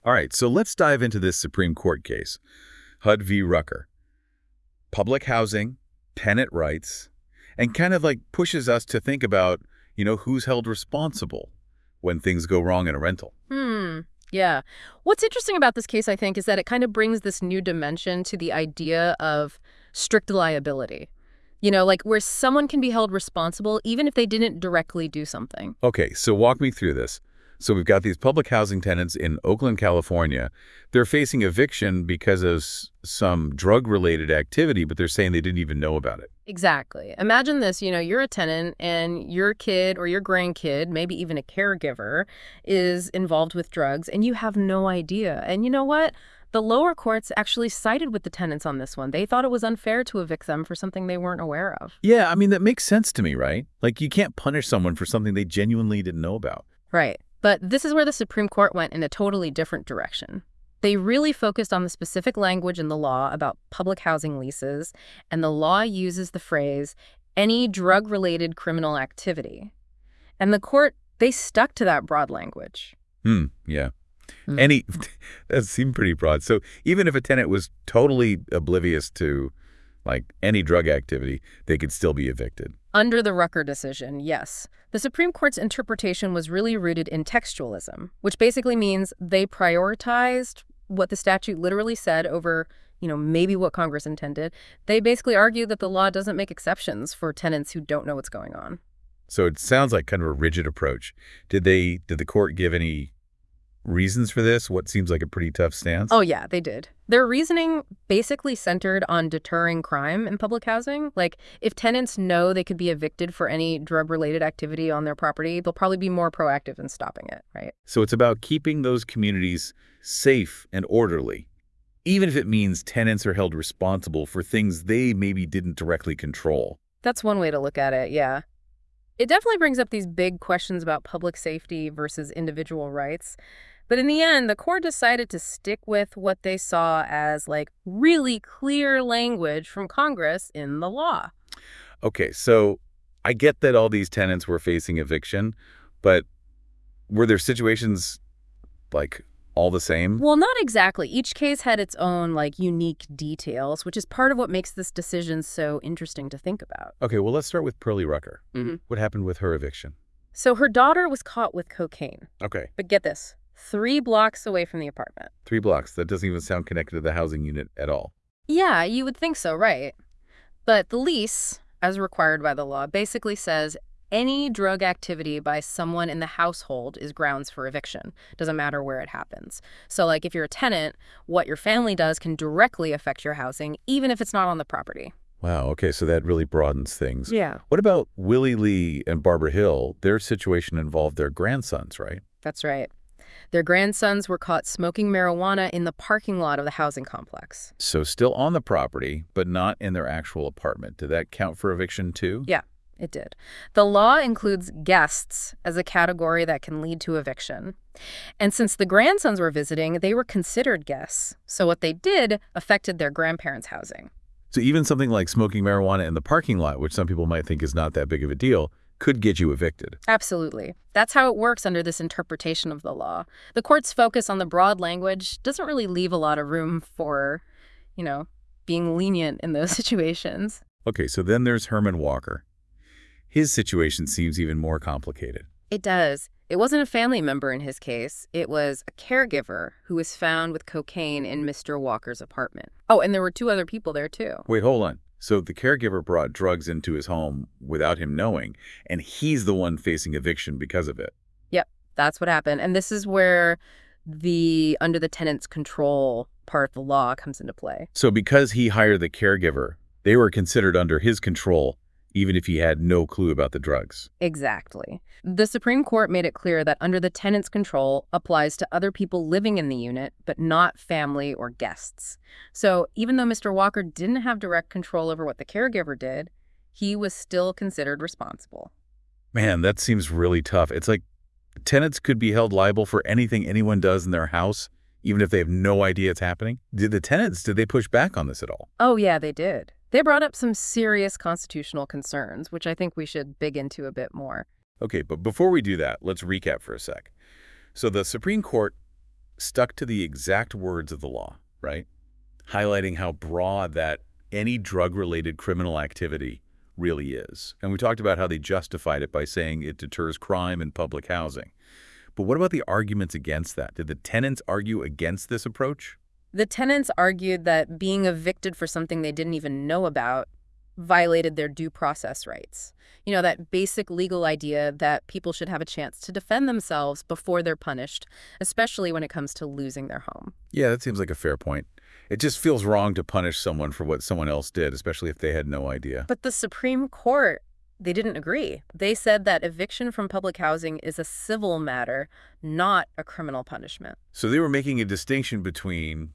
All right, so let's dive into this Supreme Court case. HUD v. Rucker. Public housing, tenant rights, and kind of like pushes us to think about, who's held responsible when things go wrong in a rental. Yeah. What's interesting about this case, I think, is that it kind of brings this new dimension to the idea of strict liability. Like where someone can be held responsible even if they didn't directly do something. Okay, so walk me through this. So we've got these public housing tenants in Oakland, California. They're facing eviction because of some drug-related activity, but they're saying they didn't even know about it. Exactly. Imagine this, you're a tenant and your kid or your grandkid, maybe even a caregiver, is involved with drugs and you have no idea. And you know what? The lower courts actually sided with the tenants on this one. They thought it was unfair to evict them for something they weren't aware of. Yeah, I mean, that makes sense to me, right? Like, you can't punish someone for something they genuinely didn't know about. Right. But this is where the Supreme Court went in a totally different direction. They really focused on the specific language in the law about public housing leases, and the law uses the phrase, any drug-related criminal activity. And the court, they stuck to that broad language. Yeah. Mm. That seemed pretty broad. So even if a tenant was totally oblivious to, like, any drug activity, they could still be evicted. Under the Rucker decision, yes. The Supreme Court's interpretation was really rooted in textualism, which basically means they prioritized what the statute literally said over, maybe what Congress intended. They basically argued that the law doesn't make exceptions for tenants who don't know what's going on. So it sounds like kind of a rigid approach. Did the court give any reasons for this? What seems like a pretty tough stance? Oh, yeah, they did. Their reasoning basically centered on deterring crime in public housing. Like, if tenants know they could be evicted for any drug-related activity on their property, they'll probably be more proactive in stopping it, right? So it's about keeping those communities safe and orderly, even if it means tenants are held responsible for things they maybe didn't directly control. That's one way to look at it, yeah. It definitely brings up these big questions about public safety versus individual rights. But in the end, the court decided to stick with what they saw as, like, really clear language from Congress in the law. Okay, so I get that all these tenants were facing eviction, but were there situations, like, all the same? Well, not exactly. Each case had its own, like, unique details, which is part of what makes this decision so interesting to think about. Okay, well, let's start with Pearlie Rucker. Mm-hmm. What happened with her eviction? So her daughter was caught with cocaine. Okay. But get this, 3 blocks away from the apartment. 3 blocks. That doesn't even sound connected to the housing unit at all. Yeah, you would think so, right? But the lease, as required by the law, basically says any drug activity by someone in the household is grounds for eviction. Doesn't matter where it happens. So, like, if you're a tenant, what your family does can directly affect your housing, even if it's not on the property. Wow, okay, so that really broadens things. Yeah. What about Willie Lee and Barbara Hill? Their situation involved their grandsons, right? That's right. Their grandsons were caught smoking marijuana in the parking lot of the housing complex. So still on the property, but not in their actual apartment. Did that count for eviction too? Yeah, it did. The law includes guests as a category that can lead to eviction. And since the grandsons were visiting, they were considered guests. So what they did affected their grandparents' housing. So even something like smoking marijuana in the parking lot, which some people might think is not that big of a deal, could get you evicted. Absolutely. That's how it works under this interpretation of the law. The court's focus on the broad language doesn't really leave a lot of room for, being lenient in those situations. Okay, so then there's Herman Walker. His situation seems even more complicated. It does. It wasn't a family member in his case. It was a caregiver who was found with cocaine in Mr. Walker's apartment. Oh, and there were 2 other people there, too. Wait, hold on. So the caregiver brought drugs into his home without him knowing, and he's the one facing eviction because of it. Yep, that's what happened. And this is where the under the tenant's control part of the law comes into play. So because he hired the caregiver, they were considered under his control, even if he had no clue about the drugs. Exactly. The Supreme Court made it clear that under the tenant's control applies to other people living in the unit, but not family or guests. So even though Mr. Walker didn't have direct control over what the caregiver did, he was still considered responsible. Man, that seems really tough. It's like tenants could be held liable for anything anyone does in their house, even if they have no idea it's happening. Did they push back on this at all? Oh, yeah, they did. They brought up some serious constitutional concerns, which I think we should dig into a bit more. Okay, but before we do that, let's recap for a sec. So the Supreme Court stuck to the exact words of the law, right? Highlighting how broad that any drug-related criminal activity really is. And we talked about how they justified it by saying it deters crime in public housing. But what about the arguments against that? Did the tenants argue against this approach? The tenants argued that being evicted for something they didn't even know about violated their due process rights. You know, that basic legal idea that people should have a chance to defend themselves before they're punished, especially when it comes to losing their home. Yeah, that seems like a fair point. It just feels wrong to punish someone for what someone else did, especially if they had no idea. But the Supreme Court, they didn't agree. They said that eviction from public housing is a civil matter, not a criminal punishment. So they were making a distinction between,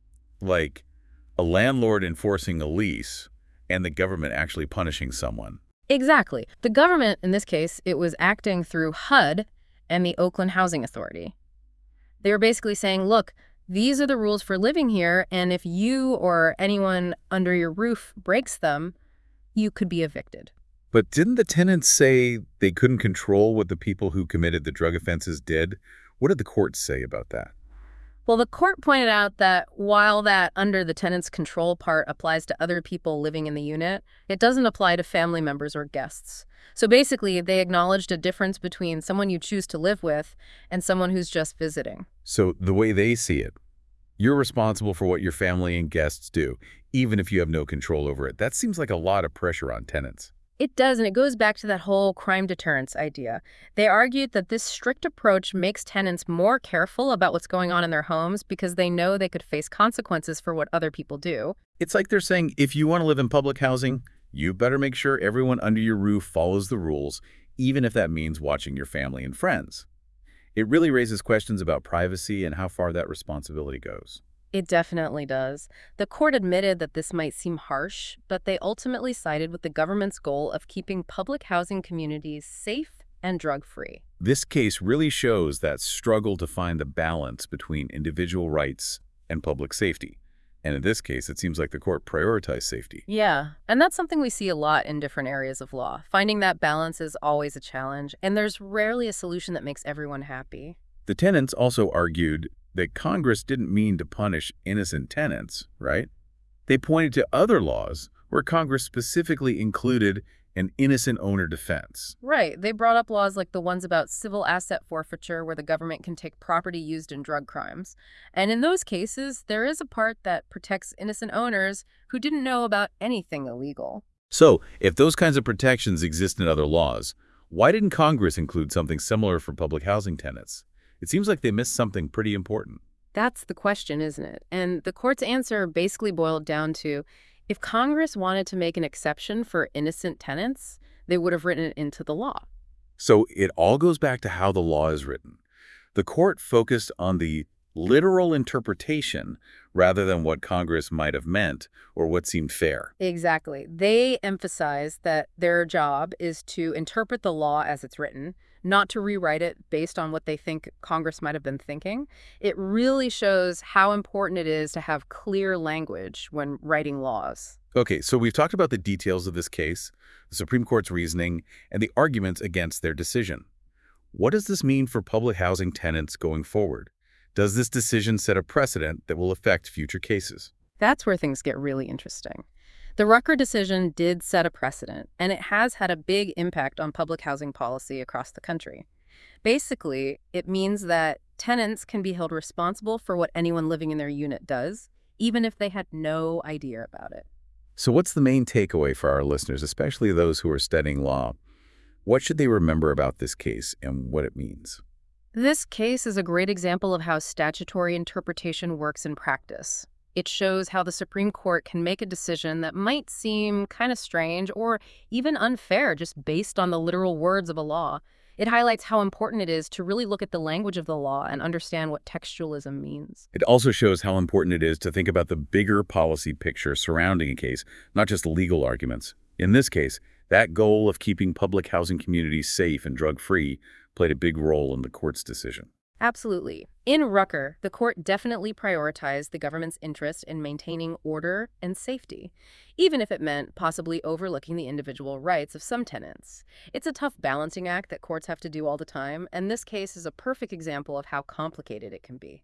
like, a landlord enforcing a lease and the government actually punishing someone. Exactly. The government, in this case, it was acting through HUD and the Oakland Housing Authority. They were basically saying, look, these are the rules for living here, and if you or anyone under your roof breaks them, you could be evicted. But didn't the tenants say they couldn't control what the people who committed the drug offenses did? What did the court say about that? Well, the court pointed out that while that under the tenant's control part applies to other people living in the unit, it doesn't apply to family members or guests. So basically, they acknowledged a difference between someone you choose to live with and someone who's just visiting. So the way they see it, you're responsible for what your family and guests do, even if you have no control over it. That seems like a lot of pressure on tenants. It does, and it goes back to that whole crime deterrence idea. They argued that this strict approach makes tenants more careful about what's going on in their homes because they know they could face consequences for what other people do. It's like they're saying, if you want to live in public housing, you better make sure everyone under your roof follows the rules, even if that means watching your family and friends. It really raises questions about privacy and how far that responsibility goes. It definitely does. The court admitted that this might seem harsh, but they ultimately sided with the government's goal of keeping public housing communities safe and drug-free. This case really shows that struggle to find the balance between individual rights and public safety. And in this case, it seems like the court prioritized safety. Yeah, and that's something we see a lot in different areas of law. Finding that balance is always a challenge, and there's rarely a solution that makes everyone happy. The tenants also argued that Congress didn't mean to punish innocent tenants, right? They pointed to other laws where Congress specifically included an innocent owner defense. Right. They brought up laws like the ones about civil asset forfeiture where the government can take property used in drug crimes. And in those cases, there is a part that protects innocent owners who didn't know about anything illegal. So, if those kinds of protections exist in other laws, why didn't Congress include something similar for public housing tenants? It seems like they missed something pretty important. That's the question, isn't it? And the court's answer basically boiled down to, if Congress wanted to make an exception for innocent tenants, they would have written it into the law. So it all goes back to how the law is written. The court focused on the literal interpretation rather than what Congress might have meant or what seemed fair. Exactly. They emphasized that their job is to interpret the law as it's written, not to rewrite it based on what they think Congress might have been thinking. It really shows how important it is to have clear language when writing laws. Okay, so we've talked about the details of this case, the Supreme Court's reasoning, and the arguments against their decision. What does this mean for public housing tenants going forward? Does this decision set a precedent that will affect future cases? That's where things get really interesting. The Rucker decision did set a precedent, and it has had a big impact on public housing policy across the country. Basically, it means that tenants can be held responsible for what anyone living in their unit does, even if they had no idea about it. So what's the main takeaway for our listeners, especially those who are studying law? What should they remember about this case and what it means? This case is a great example of how statutory interpretation works in practice. It shows how the Supreme Court can make a decision that might seem kind of strange or even unfair just based on the literal words of a law. It highlights how important it is to really look at the language of the law and understand what textualism means. It also shows how important it is to think about the bigger policy picture surrounding a case, not just legal arguments. In this case, that goal of keeping public housing communities safe and drug-free played a big role in the court's decision. Absolutely. In Rucker, the court definitely prioritized the government's interest in maintaining order and safety, even if it meant possibly overlooking the individual rights of some tenants. It's a tough balancing act that courts have to do all the time, and this case is a perfect example of how complicated it can be.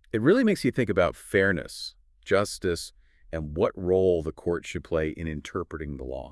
It really makes you think about fairness, justice, and what role the court should play in interpreting the law.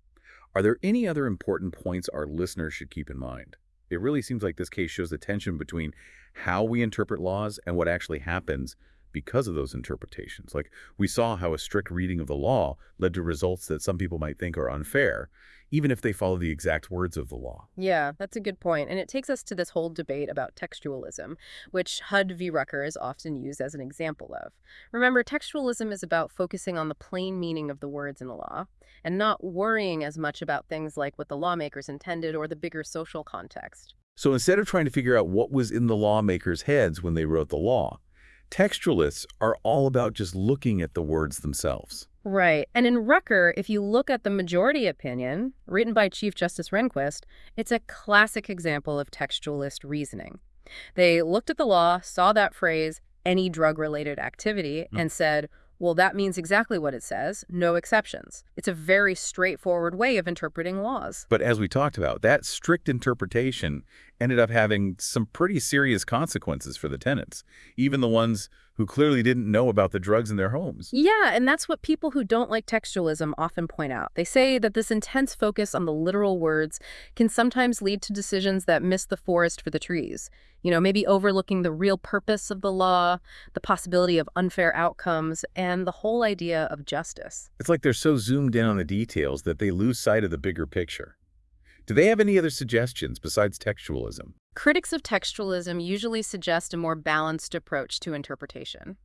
Are there any other important points our listeners should keep in mind? It really seems like this case shows the tension between how we interpret laws and what actually happens because of those interpretations. Like, we saw how a strict reading of the law led to results that some people might think are unfair, even if they follow the exact words of the law. Yeah, that's a good point. And it takes us to this whole debate about textualism, which Hud v. Rucker is often used as an example of. Remember, textualism is about focusing on the plain meaning of the words in the law and not worrying as much about things like what the lawmakers intended or the bigger social context. So instead of trying to figure out what was in the lawmakers' heads when they wrote the law, textualists are all about just looking at the words themselves. Right. And in Rucker, if you look at the majority opinion, written by Chief Justice Rehnquist, it's a classic example of textualist reasoning. They looked at the law, saw that phrase, any drug-related activity, and said, well, that means exactly what it says, no exceptions. It's a very straightforward way of interpreting laws. But as we talked about, that strict interpretation ended up having some pretty serious consequences for the tenants, even the ones who clearly didn't know about the drugs in their homes. Yeah, and that's what people who don't like textualism often point out. They say that this intense focus on the literal words can sometimes lead to decisions that miss the forest for the trees. You know, maybe overlooking the real purpose of the law, the possibility of unfair outcomes, and the whole idea of justice. It's like they're so zoomed in on the details that they lose sight of the bigger picture. Do they have any other suggestions besides textualism? Critics of textualism usually suggest a more balanced approach to interpretation.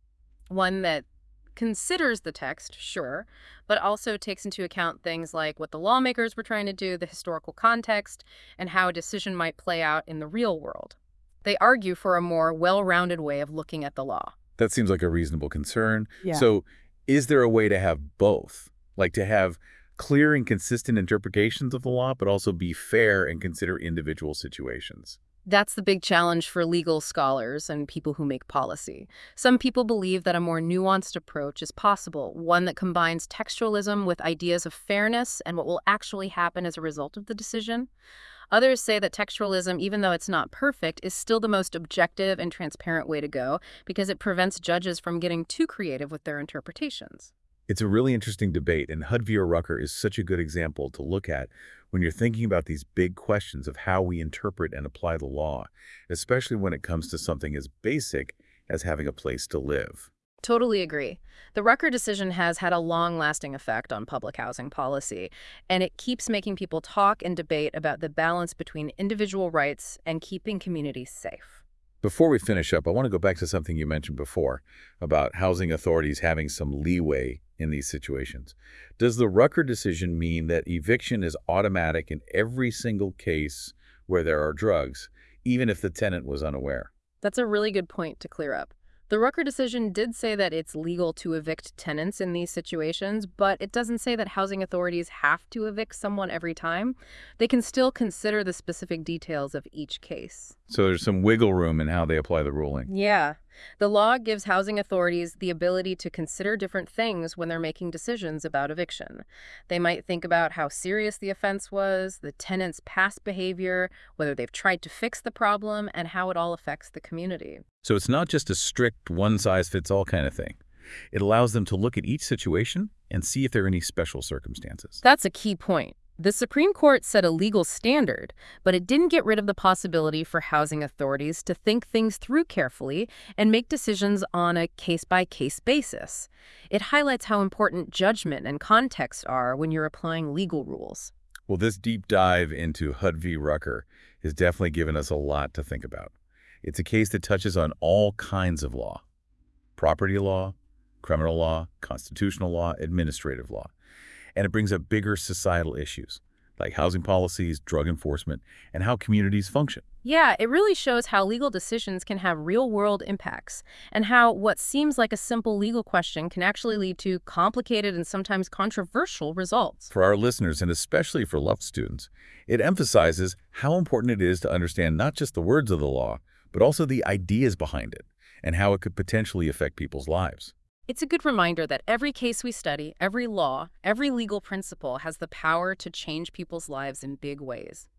One that considers the text, sure, but also takes into account things like what the lawmakers were trying to do, the historical context, and how a decision might play out in the real world. They argue for a more well-rounded way of looking at the law. That seems like a reasonable concern. Yeah. So is there a way to have both? Like to have clear and consistent interpretations of the law, but also be fair and consider individual situations? That's the big challenge for legal scholars and people who make policy. Some people believe that a more nuanced approach is possible, one that combines textualism with ideas of fairness and what will actually happen as a result of the decision. Others say that textualism, even though it's not perfect, is still the most objective and transparent way to go because it prevents judges from getting too creative with their interpretations. It's a really interesting debate, and Hud v. Rucker is such a good example to look at when you're thinking about these big questions of how we interpret and apply the law, especially when it comes to something as basic as having a place to live. Totally agree. The Rucker decision has had a long-lasting effect on public housing policy, and it keeps making people talk and debate about the balance between individual rights and keeping communities safe. Before we finish up, I want to go back to something you mentioned before about housing authorities having some leeway in these situations. Does the Rucker decision mean that eviction is automatic in every single case where there are drugs, even if the tenant was unaware? That's a really good point to clear up. The Rucker decision did say that it's legal to evict tenants in these situations, but it doesn't say that housing authorities have to evict someone every time. They can still consider the specific details of each case. So there's some wiggle room in how they apply the ruling. Yeah. The law gives housing authorities the ability to consider different things when they're making decisions about eviction. They might think about how serious the offense was, the tenant's past behavior, whether they've tried to fix the problem, and how it all affects the community. So it's not just a strict one-size-fits-all kind of thing. It allows them to look at each situation and see if there are any special circumstances. That's a key point. The Supreme Court set a legal standard, but it didn't get rid of the possibility for housing authorities to think things through carefully and make decisions on a case-by-case basis. It highlights how important judgment and context are when you're applying legal rules. Well, this deep dive into Hud v. Rucker has definitely given us a lot to think about. It's a case that touches on all kinds of law: property law, criminal law, constitutional law, administrative law. And it brings up bigger societal issues like housing policies, drug enforcement, and how communities function. Yeah, it really shows how legal decisions can have real-world impacts and how what seems like a simple legal question can actually lead to complicated and sometimes controversial results. For our listeners, and especially for law students, it emphasizes how important it is to understand not just the words of the law, but also the ideas behind it and how it could potentially affect people's lives. It's a good reminder that every case we study, every law, every legal principle has the power to change people's lives in big ways.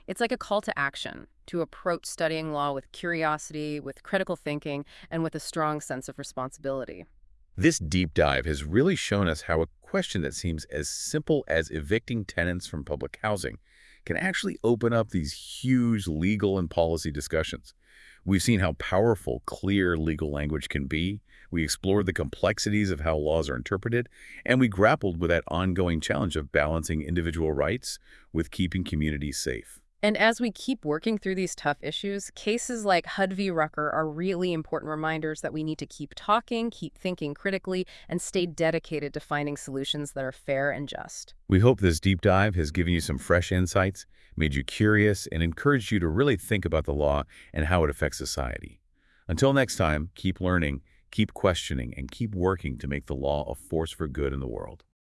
It's like a call to action, to approach studying law with curiosity, with critical thinking, and with a strong sense of responsibility. This deep dive has really shown us how a question that seems as simple as evicting tenants from public housing can actually open up these huge legal and policy discussions. We've seen how powerful, clear legal language can be. We explored the complexities of how laws are interpreted, and we grappled with that ongoing challenge of balancing individual rights with keeping communities safe. And as we keep working through these tough issues, cases like Hud v. Rucker are really important reminders that we need to keep talking, keep thinking critically, and stay dedicated to finding solutions that are fair and just. We hope this deep dive has given you some fresh insights, made you curious, and encouraged you to really think about the law and how it affects society. Until next time, keep learning, keep questioning, and keep working to make the law a force for good in the world.